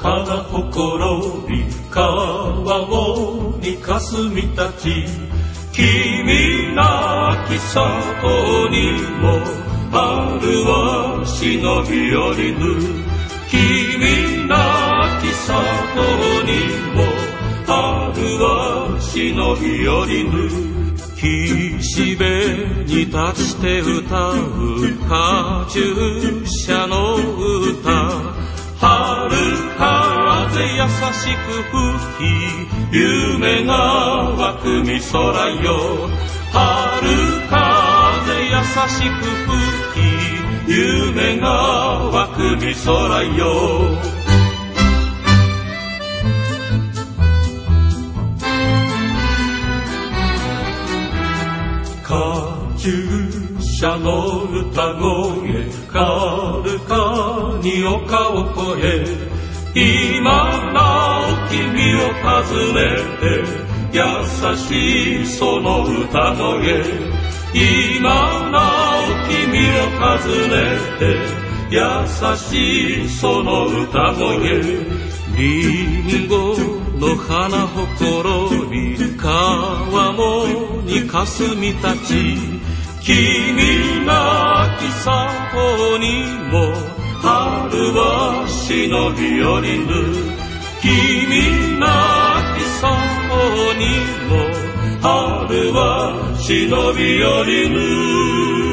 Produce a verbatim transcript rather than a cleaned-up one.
花ほころび川をに霞たち、君なき里にも春は忍び寄りぬ。君なき里にも春は忍び寄りぬ。岸辺に立ちて歌うカチューシャの歌、春風優しく吹き夢が湧くみ空よ。春風優しく吹き夢が湧くみ空よ。カチューシャの歌声かるかに丘を越え、今なお君を訪ねて優しいその歌声、今なお君を訪ねて優しいその歌声、リンゴの花ほころび川面に霞たち、君なき里にも春は忍び寄りぬ。君なき里にも春は忍び寄りぬ。